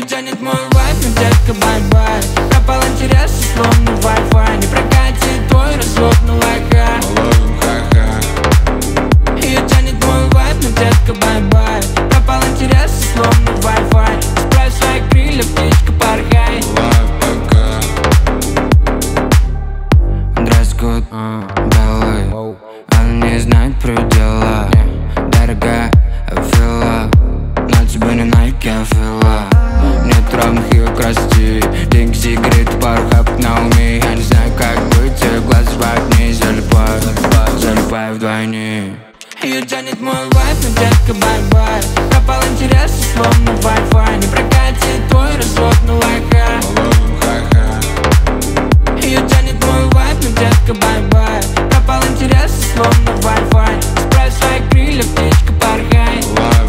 тянет мой вайб, но детка, бай-бай. Пропал интерес, словно Wi-Fi. Не прокатит твой развод на лайка. Ее тянет мой вайб, но детка, бай-бай. Пропал интерес, словно Wi-Fi. Справь свои крылья, птичка, порхай. Дресс-код белый, она не знает предела. Дорогая, I feel love, но тебе не Nike, I feel love. Нет равных ее красоте. Деньги, сигареты, пару хапок на уме. Я не знаю, как быть, ее глаза в огне. Залипаю вдвойне. Ее тянет мой вайб, но детка, бай-бай. Пропал интерес, словно Wi-Fi. Не прокатит твой развод на лайка. Ее тянет мой вайб, но детка, бай-бай. Пропал интерес, словно Wi-Fi. Справь свои крылья, птичка, порхай.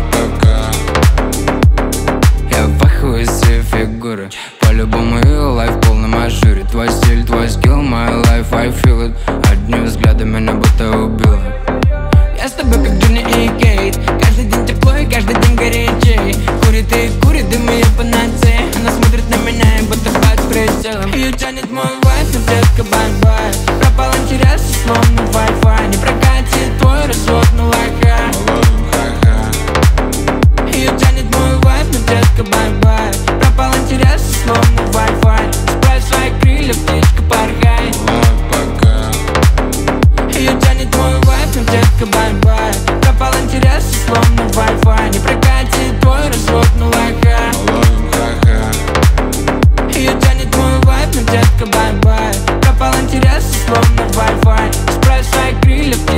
Я в ахуе из своей фигуры. По-любому ее лайф в полном ажуре. Твой стиль, твой скилл, my life, I feel it. Одним взглядом меня будто убил. Я с тобой как Джонни и Кейт. Каждый день тепло и каждый день горячей. Курит и курит, дым ее панацея. Она смотрит на меня и будто под прицелом. Ее тянет мой вайб, но детка, бай-бай. Пропал интерес, словно Wi-Fi. Не прокатит твой развод на лайка. Ее тянет мой вайб, но детка, бай-бай. Пропал интерес, словно Wi-Fi. Справь свои крылья, птичка, порхай. Ее тянет мой вайб, но детка, бай-бай. Пропал интерес, словно Wi-Fi. Не прокатит твой развод на лайка. Ее тянет мой вайб, но детка, бай-бай. Пропал интерес, словно Wi-Fi. Справь свои крылья,